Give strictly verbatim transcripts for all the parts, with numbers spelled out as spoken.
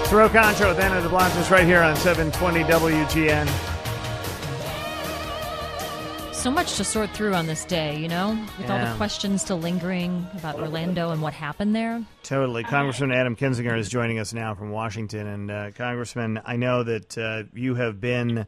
Ro Concho with Anna DeBlantis right here on seven twenty W G N. So much to sort through on this day, you know, with yeah. all the questions still lingering about Orlando and what happened there. Totally. Congressman Adam Kinzinger is joining us now from Washington. And, uh, Congressman, I know that uh, you have been,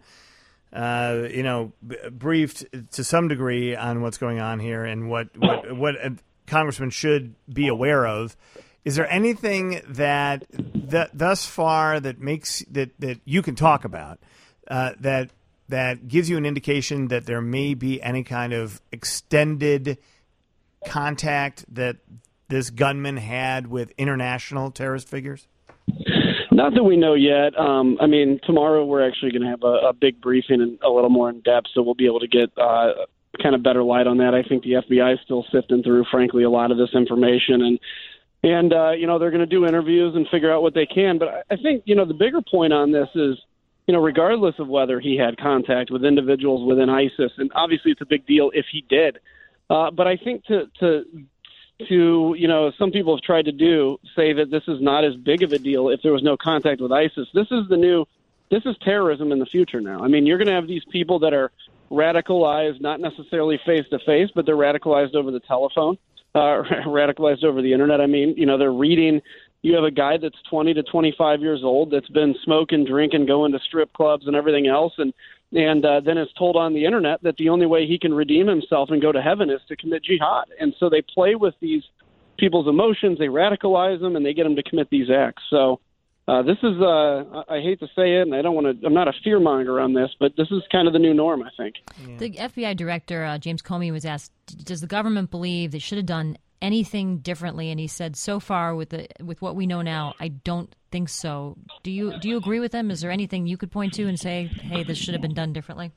uh, you know, b- briefed to some degree on what's going on here and what, what, what a congressman should be aware of. Is there anything that, that thus far that makes that, that you can talk about uh, that that gives you an indication that there may be any kind of extended contact that this gunman had with international terrorist figures? Not that we know yet. Um, I mean, tomorrow we're actually going to have a, a big briefing and a little more in depth, so we'll be able to get uh, kind of better light on that. I think the F B I is still sifting through, frankly, a lot of this information and. And, uh, you know, they're going to do interviews and figure out what they can. But I think, you know, the bigger point on this is, you know, regardless of whether he had contact with individuals within ISIS, and obviously it's a big deal if he did. Uh, but I think to, to, to, you know, some people have tried to do, say that this is not as big of a deal if there was no contact with ISIS. This is the new, this is terrorism in the future now. I mean, you're going to have these people that are radicalized, not necessarily face-to-face, but they're radicalized over the telephone. Uh, radicalized over the internet. I mean, you know, they're reading. You have a guy that's twenty to twenty-five years old that's been smoking, drinking, going to strip clubs and everything else, and and uh, then is told on the internet that the only way he can redeem himself and go to heaven is to commit jihad. And so they play with these people's emotions, they radicalize them, and they get them to commit these acts. So uh, this is, uh, I hate to say it, and I don't want to. I'm not a fearmonger on this, but this is kind of the new norm, I think. Yeah. The F B I director, uh, James Comey, was asked, does the government believe they should have done anything differently? And he said, so far, with the with what we know now, I don't think so. Do you do you agree with him? Is there anything you could point to and say, hey, this should have been done differently?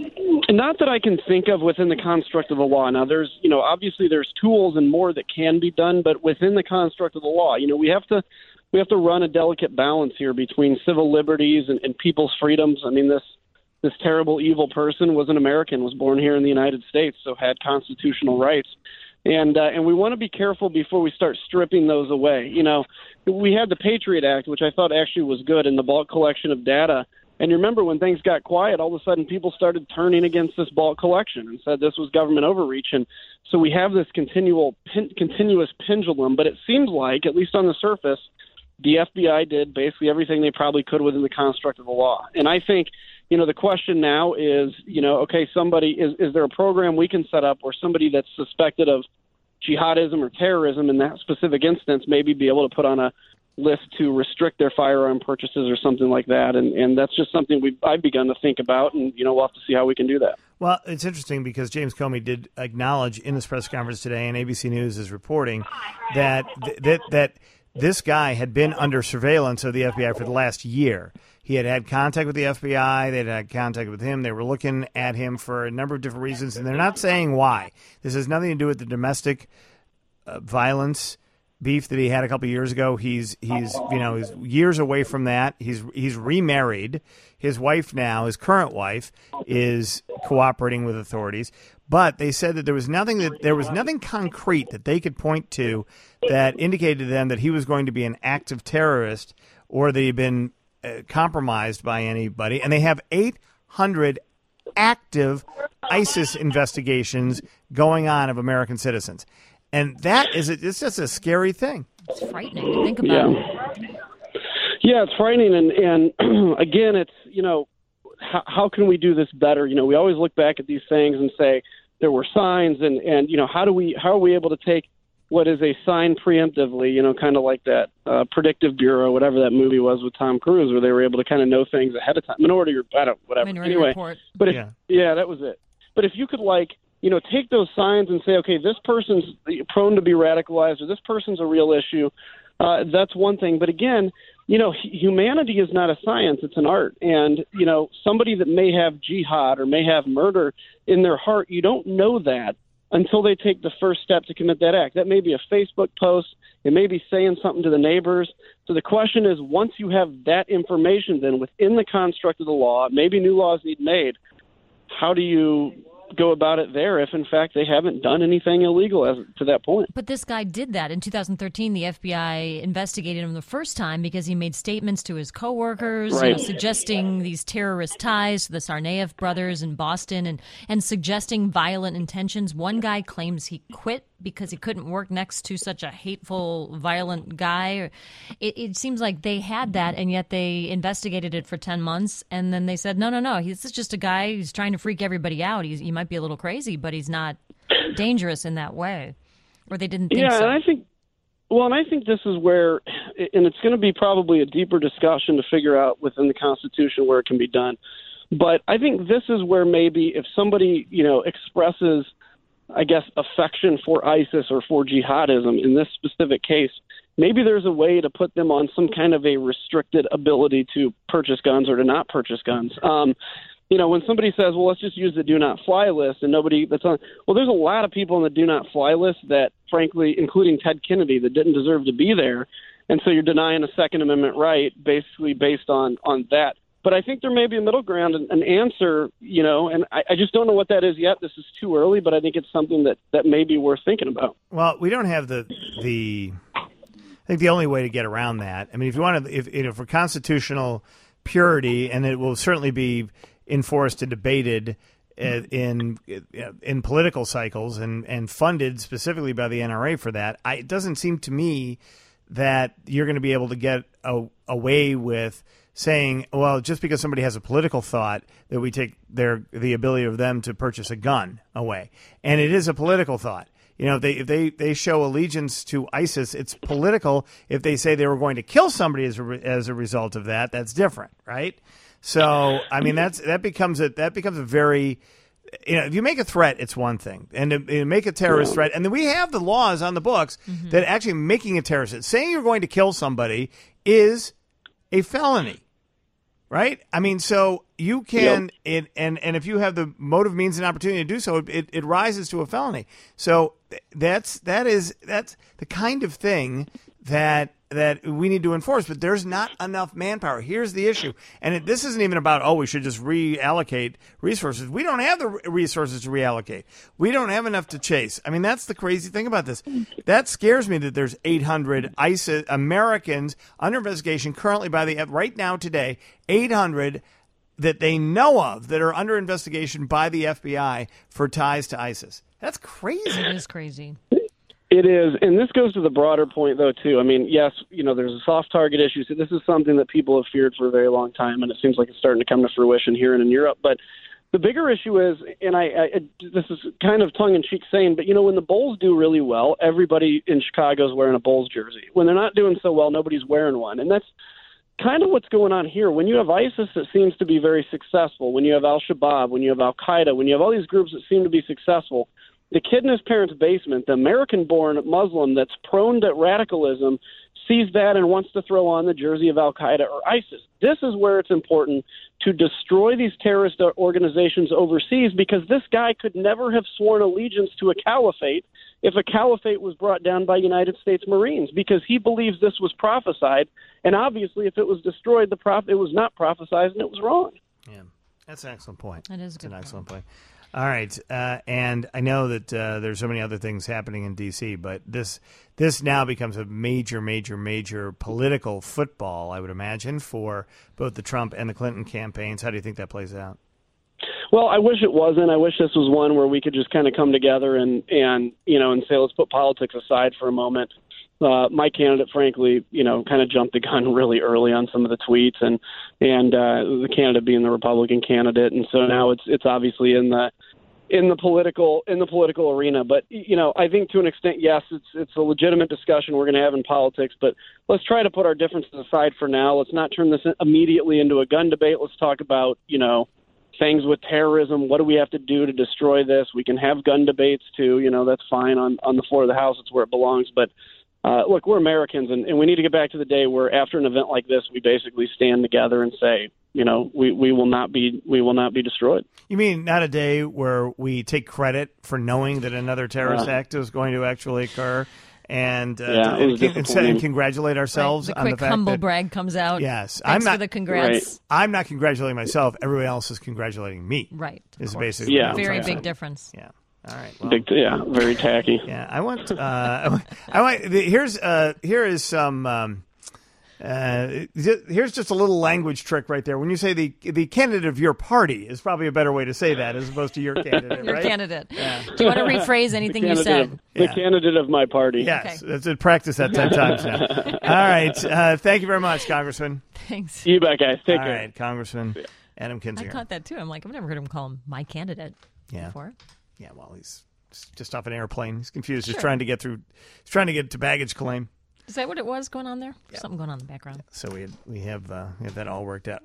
Not that I can think of within the construct of the law. Now, there's, you know, obviously there's tools and more that can be done, but within the construct of the law, you know, we have to we have to run a delicate balance here between civil liberties and, and people's freedoms. I mean, this this terrible, evil person was an American, was born here in the United States, so had constitutional rights. And uh, and we want to be careful before we start stripping those away. You know, we had the Patriot Act, which I thought actually was good, in the bulk collection of data. And you remember when things got quiet, all of a sudden people started turning against this bulk collection and said this was government overreach. And so we have this continual, pin, continuous pendulum. But it seems like, at least on the surface, the F B I did basically everything they probably could within the construct of the law. And I think, you know, the question now is, you know, okay, somebody, is, is there a program we can set up where somebody that's suspected of jihadism or terrorism in that specific instance maybe be able to put on a list to restrict their firearm purchases or something like that. And, and that's just something we've, I've begun to think about, and, you know, we'll have to see how we can do that. Well, it's interesting because James Comey did acknowledge in this press conference today, and A B C News is reporting that that that this guy had been under surveillance of the F B I for the last year. He had had contact with the F B I. They'd had contact with him. They were looking at him for a number of different reasons, and they're not saying why. This has nothing to do with the domestic uh, violence beef that he had a couple of years ago. He's he's you know he's years away from that. He's he's remarried. His wife now, his current wife, is cooperating with authorities. But they said that there was nothing that there was nothing concrete that they could point to that indicated to them that he was going to be an active terrorist or that he'd been uh, compromised by anybody. And they have eight hundred active ISIS investigations going on of American citizens. And that is, it's just a scary thing. It's frightening to think about. Yeah, yeah it's frightening. And, and again, it's, you know, how, how can we do this better? You know, we always look back at these things and say there were signs and, and, you know, how do we, how are we able to take what is a sign preemptively, you know, kind of like that uh, Predictive Bureau, whatever that movie was with Tom Cruise, where they were able to kind of know things ahead of time. Minority Report, I don't, whatever. Minority anyway, Report. But if, yeah. yeah, that was it. But if you could, like, you know, take those signs and say, okay, this person's prone to be radicalized or this person's a real issue, uh, that's one thing. But again, you know, humanity is not a science, it's an art. And, you know, somebody that may have jihad or may have murder in their heart, you don't know that until they take the first step to commit that act. That may be a Facebook post. It may be saying something to the neighbors. So the question is, once you have that information, then within the construct of the law, maybe new laws need made, how do you go about it there if, in fact, they haven't done anything illegal as to that point. But this guy did that. In two thousand thirteen, the F B I investigated him the first time because he made statements to his coworkers, right. you know, suggesting these terrorist ties to the Tsarnaev brothers in Boston and, and suggesting violent intentions. One guy claims he quit because he couldn't work next to such a hateful, violent guy. It, it seems like they had that, and yet they investigated it for ten months, and then they said, no, no, no, this is just a guy who's trying to freak everybody out. He's, he might be a little crazy, but he's not dangerous in that way. Or they didn't think yeah, so. Yeah, and I think, well, and I think this is where, and it's going to be probably a deeper discussion to figure out within the Constitution where it can be done. But I think this is where maybe if somebody, you know, expresses, I guess, affection for ISIS or for jihadism in this specific case, maybe there's a way to put them on some kind of a restricted ability to purchase guns or to not purchase guns. Um, you know, when somebody says, well, let's just use the do not fly list and nobody that's on, well, there's a lot of people on the do not fly list that, frankly, including Ted Kennedy, that didn't deserve to be there. And so you're denying a Second Amendment right basically based on, on that. But I think there may be a middle ground, an, an answer, you know, and I, I just don't know what that is yet. This is too early, but I think it's something that, that may be worth thinking about. Well, we don't have the the. I think the only way to get around that. I mean, if you want to, if you know, for constitutional purity, and it will certainly be enforced and debated in in political cycles and, and funded specifically by the N R A for that, I, it doesn't seem to me that you're going to be able to get a, away with saying, well, just because somebody has a political thought, that we take their the ability of them to purchase a gun away. And it is a political thought. You know, if they if they, they show allegiance to ISIS, it's political. If they say they were going to kill somebody as a, as a result of that, that's different, right? So, I mean, that's that becomes a that becomes a very, you know, if you make a threat, it's one thing, and to, to make a terrorist threat, and then we have the laws on the books mm-hmm. that actually making a terrorist, saying you're going to kill somebody is a felony, right? I mean, so you can, yep. it, and and if you have the motive, means, and opportunity to do so, it, it rises to a felony. So that's that is that's the kind of thing that that we need to enforce. But there's not enough manpower. Here's the issue, and it, this isn't even about oh we should just reallocate resources. We don't have the resources to reallocate. We don't have enough to chase. I mean, that's the crazy thing about this. That scares me that there's eight hundred ISIS Americans under investigation currently by the right now today. eight hundred that they know of that are under investigation by the F B I for ties to ISIS. That's crazy. It is crazy. It is, and this goes to the broader point, though, too. I mean, yes, you know, there's a soft target issue. So this is something that people have feared for a very long time, and it seems like it's starting to come to fruition here and in Europe. But the bigger issue is, and I, I this is kind of tongue-in-cheek saying, but, you know, when the Bulls do really well, everybody in Chicago is wearing a Bulls jersey. When they're not doing so well, nobody's wearing one. And that's kind of what's going on here. When you have ISIS that seems to be very successful, when you have Al-Shabaab, when you have Al-Qaeda, when you have all these groups that seem to be successful, the kid in his parents' basement, the American-born Muslim that's prone to radicalism, sees that and wants to throw on the jersey of Al-Qaeda or ISIS. This is where it's important to destroy these terrorist organizations overseas, because this guy could never have sworn allegiance to a caliphate if a caliphate was brought down by United States Marines, because he believes this was prophesied, and obviously if it was destroyed, the prophet it was not prophesied and it was wrong. Yeah, that's an excellent point. That is a that's good an point. excellent point. All right, uh, and I know that uh, there's so many other things happening in D C, but this this now becomes a major, major, major political football, I would imagine, for both the Trump and the Clinton campaigns. How do you think that plays out? Well, I wish it wasn't. I wish this was one where we could just kind of come together and, and you know, and say, let's put politics aside for a moment. Uh, my candidate, frankly, you know, kind of jumped the gun really early on some of the tweets, and and uh, the candidate being the Republican candidate, and so now it's it's obviously in the in the political in the political arena. But you know, I think to an extent, yes, it's it's a legitimate discussion we're going to have in politics. But let's try to put our differences aside for now. Let's not turn this immediately into a gun debate. Let's talk about you know things with terrorism. What do we have to do to destroy this? We can have gun debates too. You know, that's fine on on the floor of the House. It's where it belongs. But Uh, look, we're Americans, and, and we need to get back to the day where, after an event like this, we basically stand together and say, you know, we, we will not be we will not be destroyed. You mean not a day where we take credit for knowing that another terrorist uh, act is going to actually occur, and uh, Yeah, it was and, disappointing. and congratulate ourselves Right. The on quick the fact humble that brag comes out. yes, Thanks I'm not for the congrats. Right. I'm not congratulating myself. Everyone else is congratulating me. Right. of Is course. basically Yeah. what I'm Very saying. big difference. Yeah. All right. Well, Big, yeah, very tacky. yeah. I want. Uh, I want. I want the, here's. Uh, here is some. Um, uh, here's just a little language trick right there. When you say the the candidate of your party is probably a better way to say that as opposed to your candidate. Your right? candidate. Do you want to rephrase anything you Candidate said? of, the Yeah. candidate of my party. Yes. Okay. Let's practice that ten times now. All right. Uh, thank you very much, Congressman. Thanks. You bet, guys. Take All care. right, Congressman Adam I Kinzinger. caught that too. I'm like, I've never heard him call him my candidate Yeah. before. Yeah. Well, he's just off an airplane. He's confused. He's Sure. trying to get through. He's trying to get to baggage claim. Is that what it was going on there? Something going on in the background. So we had, we have uh, we have that all worked out.